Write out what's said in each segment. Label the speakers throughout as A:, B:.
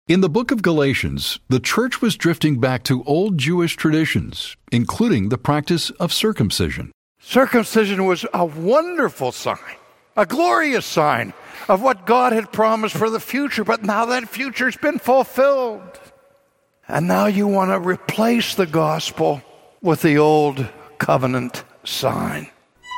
A: In the book of Galatians, the church was drifting back to old Jewish traditions, including the practice of circumcision.
B: Circumcision was a wonderful sign, a glorious sign of what God had promised for the future, but now that future's been fulfilled. And now you want to replace the gospel with the old covenant sign.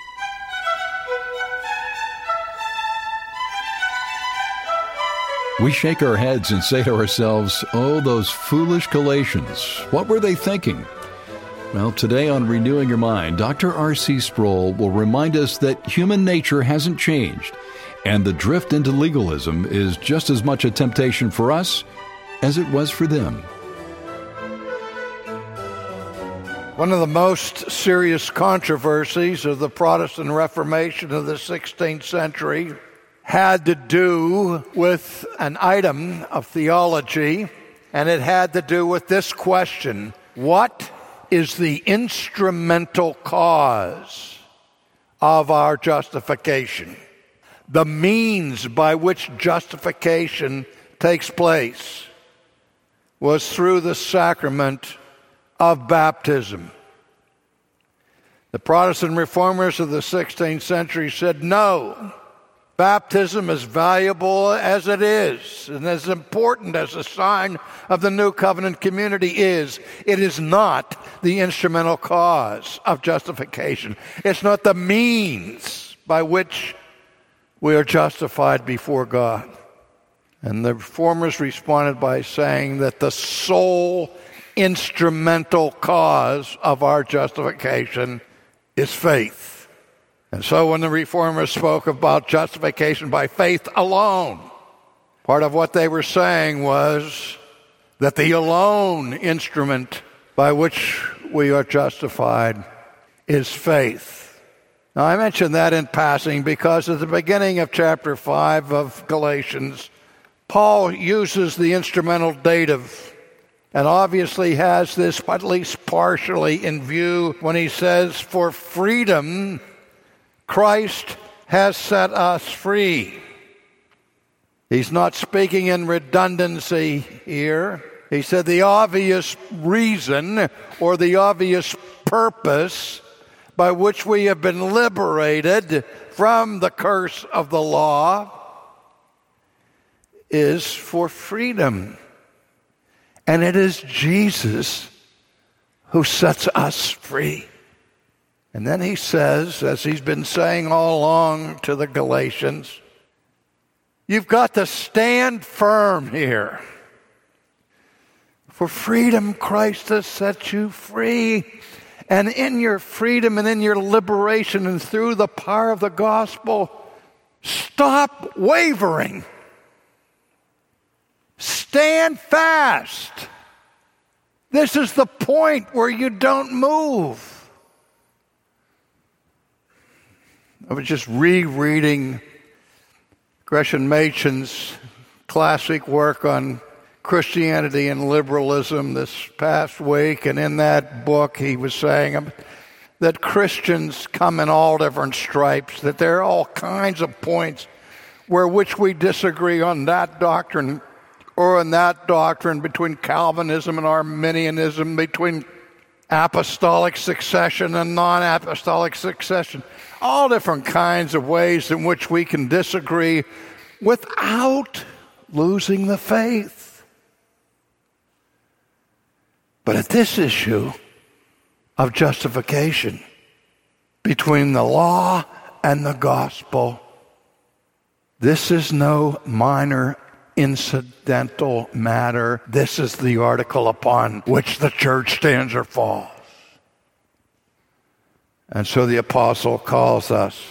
A: We shake our heads and say to ourselves, oh, those foolish Galatians, what were they thinking? Well, today on Renewing Your Mind, Dr. R.C. Sproul will remind us that human nature hasn't changed, and the drift into legalism is just as much a temptation for us as it was for them.
B: One of the most serious controversies of the Protestant Reformation of the 16th century had to do with an item of theology, and it had to do with this question: what is the instrumental cause of our justification? The means by which justification takes place was through the sacrament of baptism. The Protestant reformers of the 16th century said, no, baptism, as valuable as it is and as important as a sign of the new covenant community is, it is not the instrumental cause of justification. It's not the means by which we are justified before God. And the reformers responded by saying that the sole instrumental cause of our justification is faith. And so when the reformers spoke about justification by faith alone, part of what they were saying was that the alone instrument by which we are justified is faith. Now, I mention that in passing because at the beginning of chapter 5 of Galatians, Paul uses the instrumental dative and obviously has this at least partially in view when he says, for freedom Christ has set us free. He's not speaking in redundancy here. He said the obvious reason or the obvious purpose by which we have been liberated from the curse of the law is for freedom. And it is Jesus who sets us free. And then he says, as he's been saying all along to the Galatians, you've got to stand firm here. For freedom, Christ has set you free. And in your freedom and in your liberation and through the power of the gospel, stop wavering. Stand fast. This is the point where you don't move. I was just rereading Gresham Machen's classic work on Christianity and liberalism this past week, and in that book he was saying that Christians come in all different stripes, that there are all kinds of points where which we disagree on that doctrine or on that doctrine, between Calvinism and Arminianism, between apostolic succession and non-apostolic succession. All different kinds of ways in which we can disagree without losing the faith. But at this issue of justification between the law and the gospel, this is no minor incidental matter. This is the article upon which the church stands or falls. And so the apostle calls us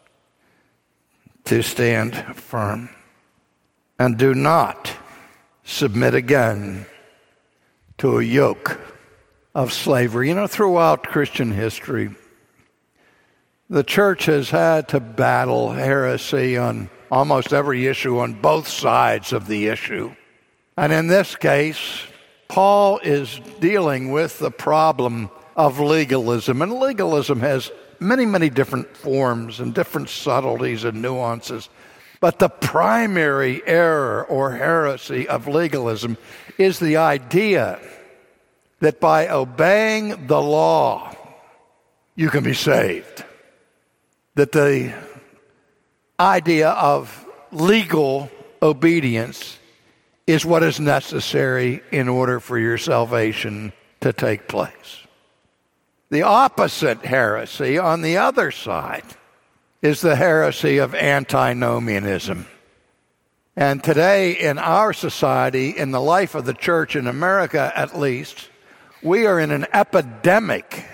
B: to stand firm and do not submit again to a yoke of slavery. You know, throughout Christian history, the church has had to battle heresy on almost every issue, on both sides of the issue. And in this case, Paul is dealing with the problem of legalism. And legalism has many, many different forms and different subtleties and nuances. But the primary error or heresy of legalism is the idea that by obeying the law, you can be saved. That the idea of legal obedience is what is necessary in order for your salvation to take place. The opposite heresy, on the other side, is the heresy of antinomianism. And today in our society, in the life of the church in America at least, we are in an epidemic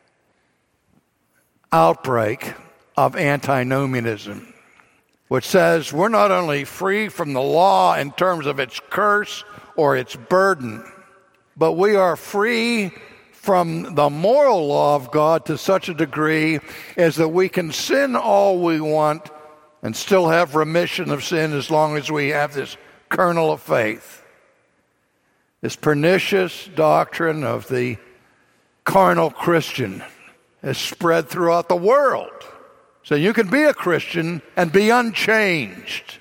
B: outbreak of antinomianism, which says we're not only free from the law in terms of its curse or its burden, but we are free from the moral law of God to such a degree as that we can sin all we want and still have remission of sin as long as we have this kernel of faith. This pernicious doctrine of the carnal Christian has spread throughout the world. So you can be a Christian and be unchanged.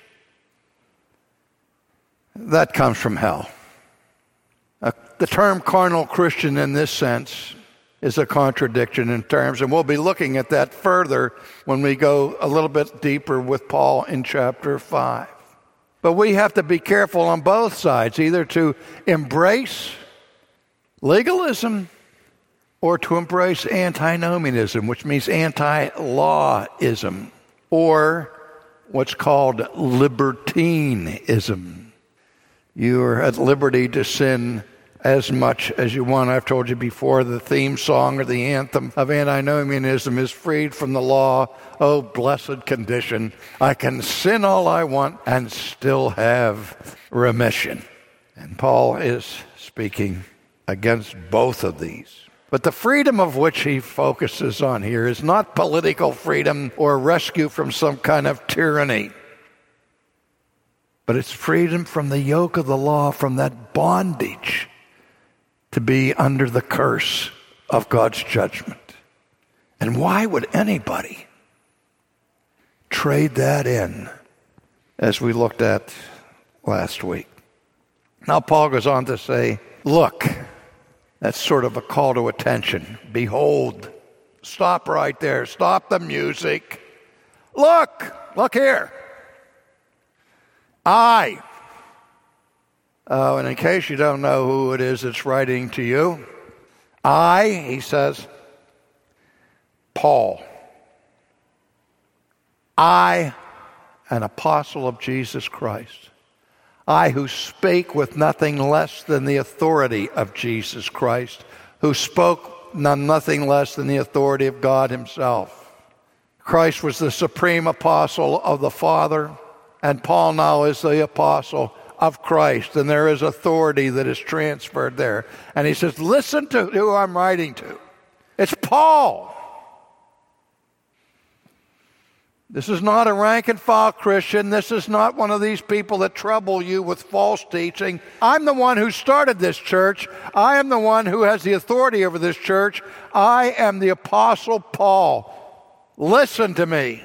B: That comes from hell. The term carnal Christian in this sense is a contradiction in terms, and we'll be looking at that further when we go a little bit deeper with Paul in chapter 5. But we have to be careful on both sides, either to embrace legalism or to embrace antinomianism, which means anti-lawism, or what's called libertinism. You are at liberty to sin as much as you want. I've told you before, the theme song or the anthem of antinomianism is freed from the law. Oh, blessed condition. I can sin all I want and still have remission. And Paul is speaking against both of these. But the freedom of which he focuses on here is not political freedom or rescue from some kind of tyranny. But it's freedom from the yoke of the law, from that bondage to be under the curse of God's judgment. And why would anybody trade that in, as we looked at last week? Now Paul goes on to say, look, that's sort of a call to attention. Behold, stop right there. Stop the music. Look here. And in case you don't know who it is that's writing to you, he says, Paul, I, an apostle of Jesus Christ, I who speak with nothing less than the authority of Jesus Christ, who spoke nothing less than the authority of God himself. Christ was the supreme apostle of the Father, and Paul now is the apostle of Christ, and there is authority that is transferred there. And he says, listen to who I'm writing to. It's Paul. This is not a rank and file Christian. This is not one of these people that trouble you with false teaching. I'm the one who started this church. I am the one who has the authority over this church. I am the Apostle Paul. Listen to me.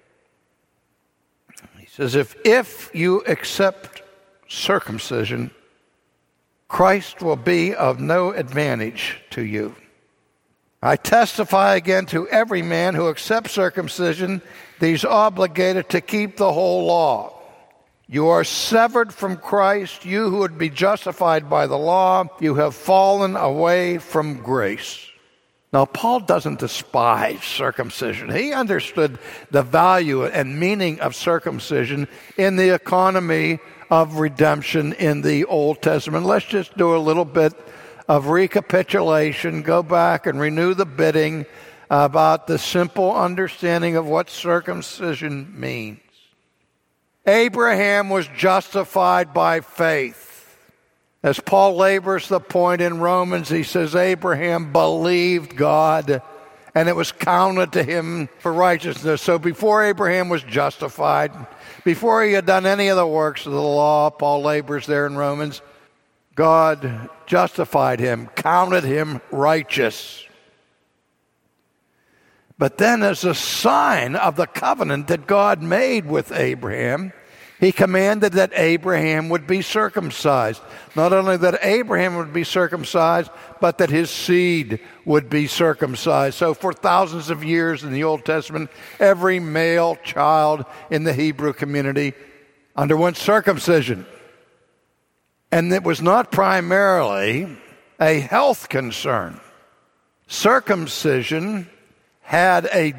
B: He says, if you accept circumcision, Christ will be of no advantage to you. I testify again to every man who accepts circumcision that he's obligated to keep the whole law. You are severed from Christ, you who would be justified by the law. You have fallen away from grace. Now, Paul doesn't despise circumcision. He understood the value and meaning of circumcision in the economy of redemption in the Old Testament. Let's just do a little bit of recapitulation, go back and renew the bidding about the simple understanding of what circumcision means. Abraham was justified by faith. As Paul labors the point in Romans, he says Abraham believed God, and it was counted to him for righteousness. So before Abraham was justified, before he had done any of the works of the law, Paul labors there in Romans, God justified him, counted him righteous. But then, as a sign of the covenant that God made with Abraham, he commanded that Abraham would be circumcised. Not only that Abraham would be circumcised, but that his seed would be circumcised. So for thousands of years in the Old Testament, every male child in the Hebrew community underwent circumcision. And it was not primarily a health concern. Circumcision had a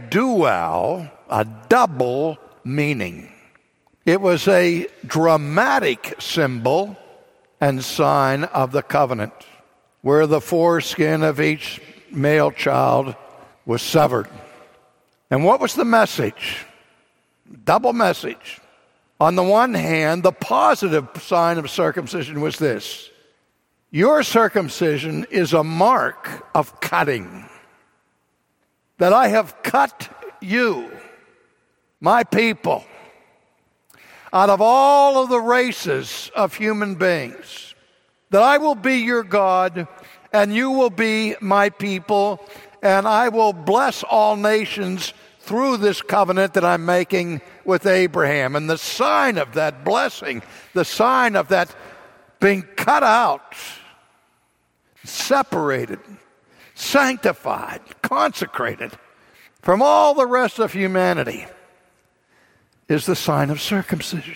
B: double meaning. It was a dramatic symbol and sign of the covenant, where the foreskin of each male child was severed. And what was the message? Double message. On the one hand, the positive sign of circumcision was this: your circumcision is a mark of cutting. That I have cut you, my people, out of all of the races of human beings. That I will be your God, and you will be my people, and I will bless all nations through this covenant that I'm making with Abraham. And the sign of that blessing, the sign of that being cut out, separated, sanctified, consecrated from all the rest of humanity, is the sign of circumcision.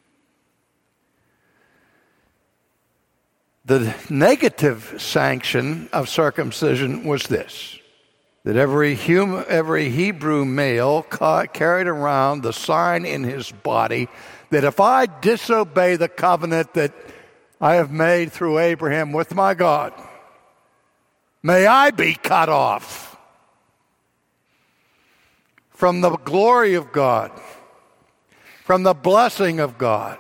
B: The negative sanction of circumcision was this: that every Hebrew male carried around the sign in his body that if I disobey the covenant that I have made through Abraham with my God, may I be cut off from the glory of God, from the blessing of God,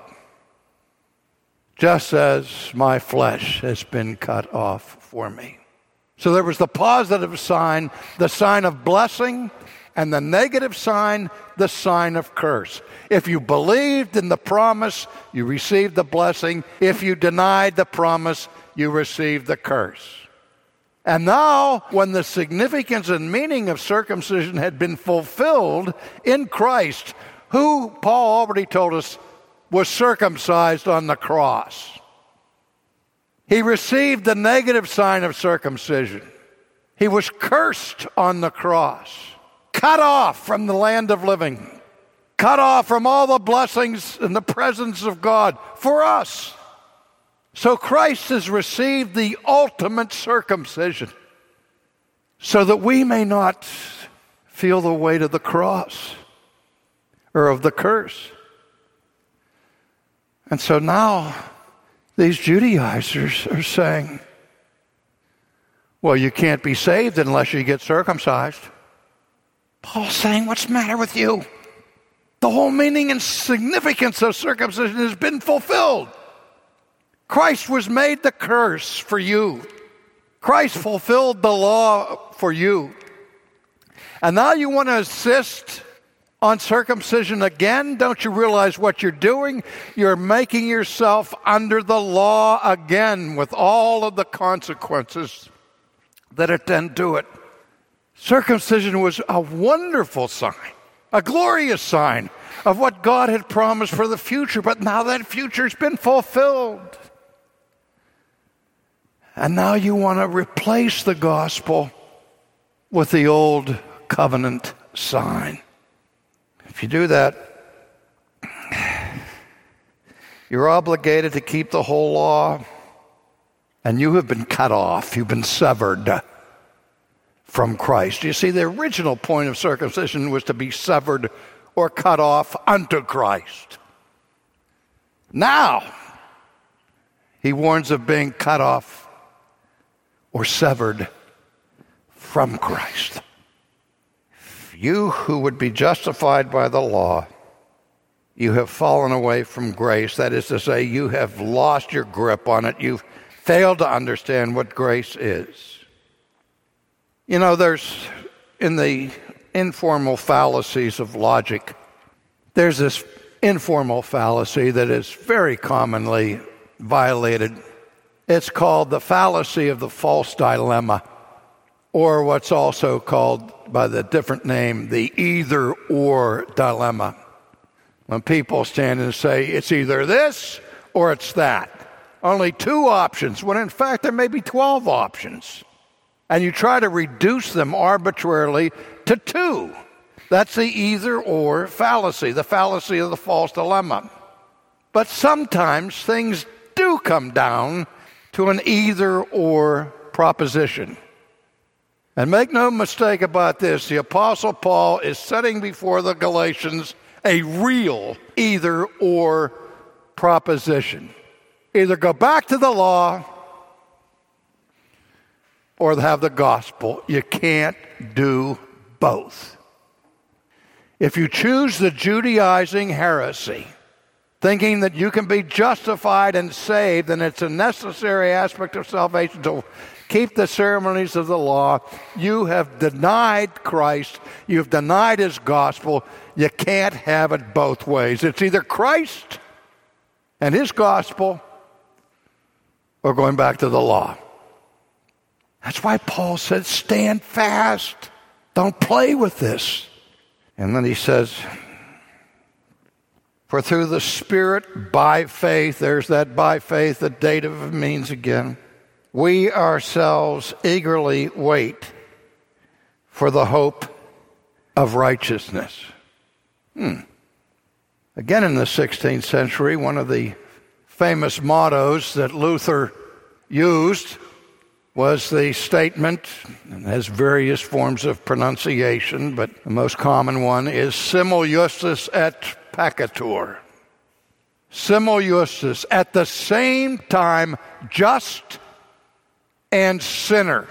B: just as my flesh has been cut off for me. So there was the positive sign, the sign of blessing, and the negative sign, the sign of curse. If you believed in the promise, you received the blessing. If you denied the promise, you received the curse. And now, when the significance and meaning of circumcision had been fulfilled in Christ, who, Paul already told us, was circumcised on the cross. He received the negative sign of circumcision. He was cursed on the cross, cut off from the land of living, cut off from all the blessings and the presence of God for us. So Christ has received the ultimate circumcision so that we may not feel the weight of the cross or of the curse. And so now these Judaizers are saying, well, you can't be saved unless you get circumcised. Paul's saying, what's the matter with you? The whole meaning and significance of circumcision has been fulfilled. Christ was made the curse for you. Christ fulfilled the law for you. And now you want to insist on circumcision again? Don't you realize what you're doing? You're making yourself under the law again with all of the consequences that attend to it. Circumcision was a wonderful sign, a glorious sign of what God had promised for the future, but now that future's been fulfilled. And now you want to replace the gospel with the old covenant sign. If you do that, you're obligated to keep the whole law, and you have been cut off. You've been severed from Christ. You see, the original point of circumcision was to be severed or cut off unto Christ. Now, he warns of being cut off or severed from Christ. You who would be justified by the law, you have fallen away from grace. That is to say, you have lost your grip on it. You've failed to understand what grace is. You know, there's, in the informal fallacies of logic, there's this informal fallacy that is very commonly violated. It's called the fallacy of the false dilemma, or what's also called by the different name, the either-or dilemma. When people stand and say, it's either this or it's that. Only two options, when in fact there may be 12 options. And you try to reduce them arbitrarily to two. That's the either-or fallacy, the fallacy of the false dilemma. But sometimes things do come down to an either-or proposition. And make no mistake about this, the Apostle Paul is setting before the Galatians a real either-or proposition. Either go back to the law or have the gospel. You can't do both. If you choose the Judaizing heresy, thinking that you can be justified and saved, and it's a necessary aspect of salvation to keep the ceremonies of the law, you have denied Christ, you've denied his gospel. You can't have it both ways. It's either Christ and his gospel or going back to the law. That's why Paul said, stand fast. Don't play with this. And then he says, for through the Spirit, by faith, there's that by faith, the dative means again, we ourselves eagerly wait for the hope of righteousness. Again, in the 16th century, one of the famous mottos that Luther used was the statement, and has various forms of pronunciation, but the most common one is simul justus et peccator. Simul justus, at the same time, just and sinner.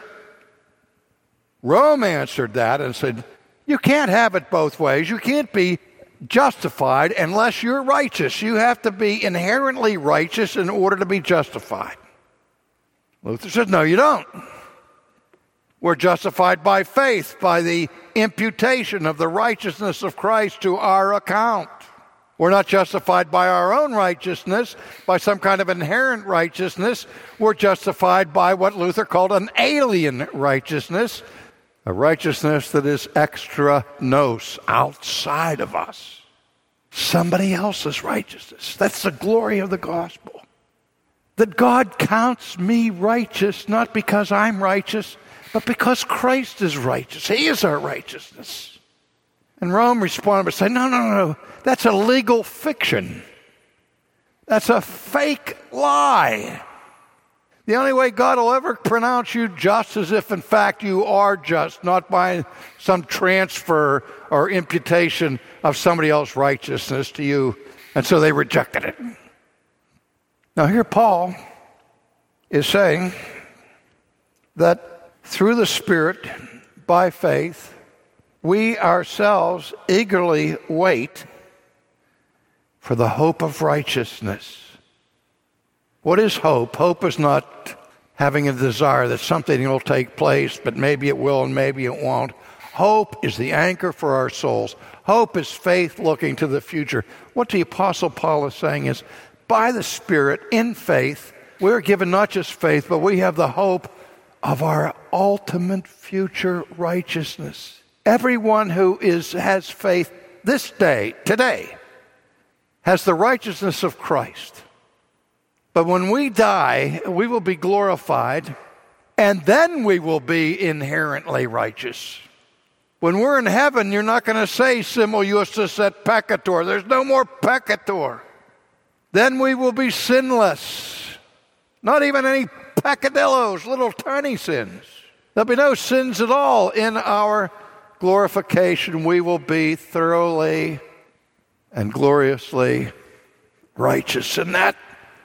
B: Rome answered that and said, you can't have it both ways. You can't be justified unless you're righteous. You have to be inherently righteous in order to be justified. Luther said, no, you don't. We're justified by faith, by the imputation of the righteousness of Christ to our account. We're not justified by our own righteousness, by some kind of inherent righteousness. We're justified by what Luther called an alien righteousness, a righteousness that is extra nos, outside of us. Somebody else's righteousness. That's the glory of the gospel. That God counts me righteous, not because I'm righteous, but because Christ is righteous. He is our righteousness. And Rome responded by saying, no, that's a legal fiction. That's a fake lie. The only way God will ever pronounce you just is if, in fact, you are just, not by some transfer or imputation of somebody else's righteousness to you. And so they rejected it. Now here Paul is saying that through the Spirit, by faith, we ourselves eagerly wait for the hope of righteousness. What is hope? Hope is not having a desire that something will take place, but maybe it will and maybe it won't. Hope is the anchor for our souls. Hope is faith looking to the future. What the Apostle Paul is saying is, by the Spirit, in faith, we're given not just faith, but we have the hope of our ultimate future righteousness. Everyone who has faith this day, today, has the righteousness of Christ. But when we die, we will be glorified, and then we will be inherently righteous. When we're in heaven, you're not going to say simul justus et peccator. There's no more peccator. Then we will be sinless. Not even any peccadillos, little tiny sins. There'll be no sins at all in our glorification. We will be thoroughly and gloriously righteous. And that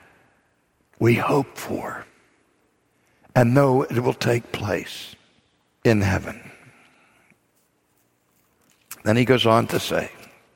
B: we hope for and know it will take place in heaven. Then he goes on to say,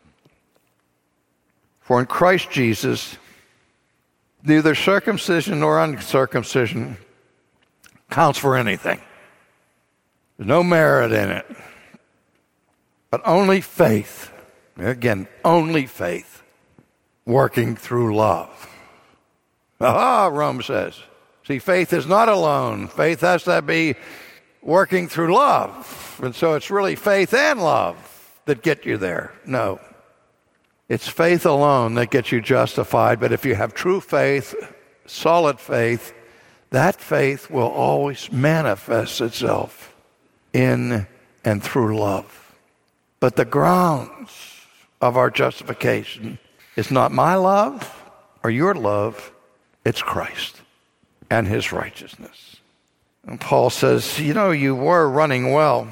B: for in Christ Jesus, neither circumcision nor uncircumcision counts for anything. There's no merit in it. But only faith, again, only faith, working through love. Aha, Rome says. See, faith is not alone. Faith has to be working through love. And so it's really faith and love that get you there. No. It's faith alone that gets you justified. But if you have true faith, solid faith, that faith will always manifest itself in and through love. But the grounds of our justification is not my love or your love, it's Christ and his righteousness. And Paul says, you were running well.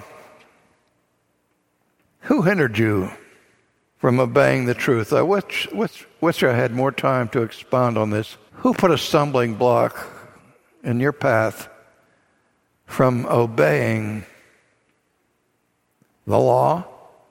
B: Who hindered you from obeying the truth? I wish I had more time to expound on this. Who put a stumbling block in your path from obeying the law?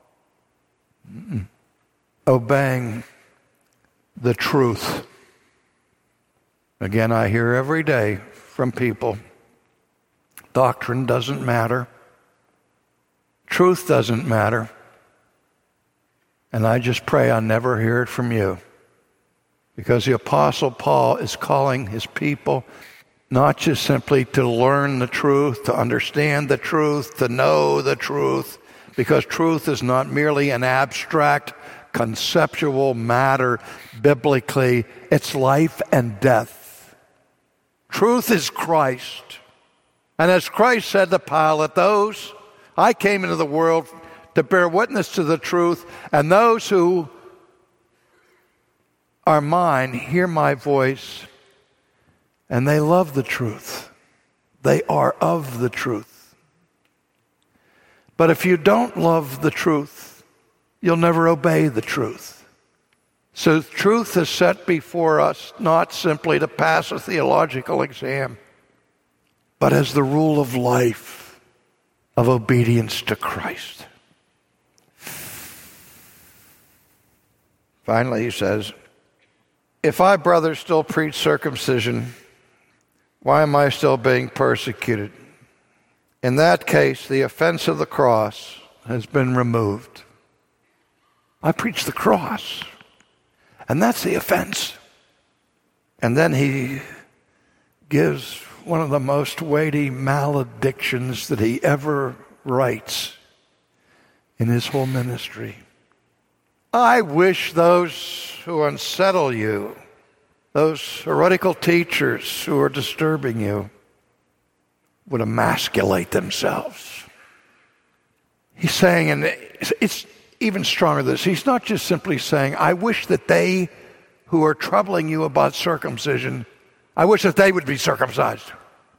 B: Obeying the truth. Again, I hear every day from people, doctrine doesn't matter. Truth doesn't matter. And I just pray I never hear it from you. Because the Apostle Paul is calling his people not just simply to learn the truth, to understand the truth, to know the truth, because truth is not merely an abstract, conceptual matter biblically. It's life and death. Truth is Christ. And as Christ said to Pilate, I came into the world to bear witness to the truth, and those who are mine hear my voice, and they love the truth. They are of the truth. But if you don't love the truth, you'll never obey the truth. So truth is set before us not simply to pass a theological exam, but as the rule of life, of obedience to Christ. Finally, he says, if I, brothers, still preach circumcision, why am I still being persecuted? In that case, the offense of the cross has been removed. I preach the cross, and that's the offense. And then he gives one of the most weighty maledictions that he ever writes in his whole ministry. I wish those who unsettle you, those heretical teachers who are disturbing you, would emasculate themselves. He's saying, and it's even stronger than this, he's not just simply saying, I wish that they who are troubling you about circumcision, I wish that they would be circumcised.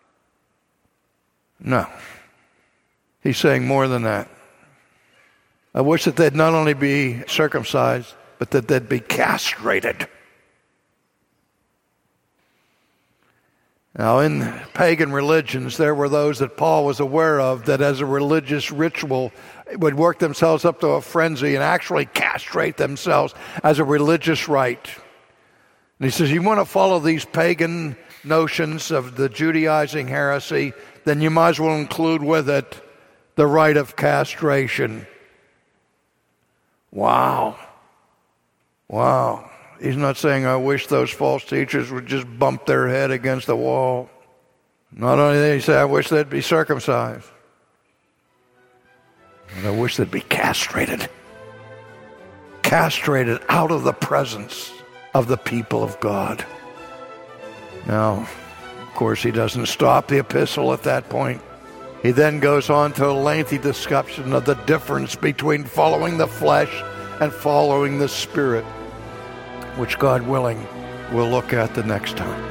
B: No. He's saying more than that. I wish that they'd not only be circumcised, but that they'd be castrated. Now, in pagan religions, there were those that Paul was aware of that as a religious ritual would work themselves up to a frenzy and actually castrate themselves as a religious rite. And he says, you want to follow these pagan notions of the Judaizing heresy, then you might as well include with it the rite of castration. Wow. He's not saying, I wish those false teachers would just bump their head against the wall. Not only that, he said, I wish they'd be circumcised. And I wish they'd be castrated. Castrated out of the presence of the people of God. Now, of course, he doesn't stop the epistle at that point. He then goes on to a lengthy discussion of the difference between following the flesh and following the Spirit, which, God willing, we'll look at the next time.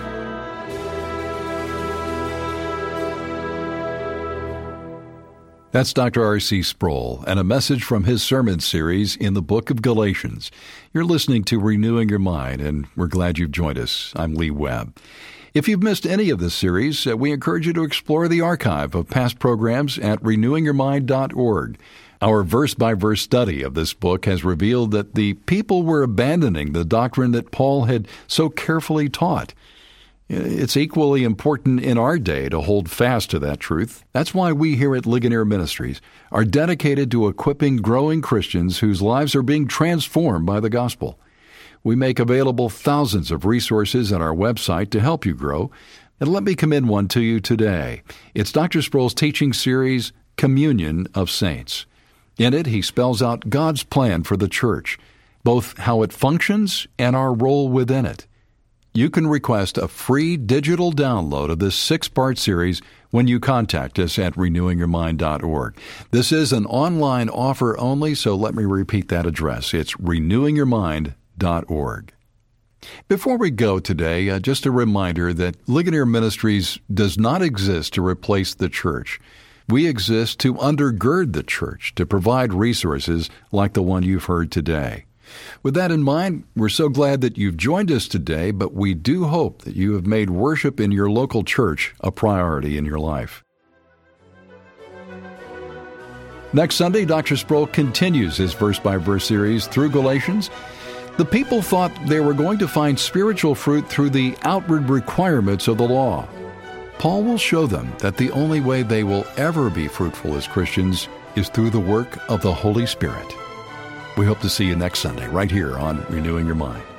A: That's Dr. R.C. Sproul and a message from his sermon series in the book of Galatians. You're listening to Renewing Your Mind, and we're glad you've joined us. I'm Lee Webb. If you've missed any of this series, we encourage you to explore the archive of past programs at renewingyourmind.org. Our verse-by-verse study of this book has revealed that the people were abandoning the doctrine that Paul had so carefully taught. It's equally important in our day to hold fast to that truth. That's why we here at Ligonier Ministries are dedicated to equipping growing Christians whose lives are being transformed by the gospel. We make available thousands of resources on our website to help you grow. And let me commend one to you today. It's Dr. Sproul's teaching series, Communion of Saints. In it, he spells out God's plan for the church, both how it functions and our role within it. You can request a free digital download of this 6-part series when you contact us at renewingyourmind.org. This is an online offer only, so let me repeat that address. It's renewingyourmind.org. Before we go today, just a reminder that Ligonier Ministries does not exist to replace the church. We exist to undergird the church, to provide resources like the one you've heard today. With that in mind, we're so glad that you've joined us today, but we do hope that you have made worship in your local church a priority in your life. Next Sunday, Dr. Sproul continues his verse-by-verse series through Galatians. The people thought they were going to find spiritual fruit through the outward requirements of the law. Paul will show them that the only way they will ever be fruitful as Christians is through the work of the Holy Spirit. We hope to see you next Sunday right here on Renewing Your Mind.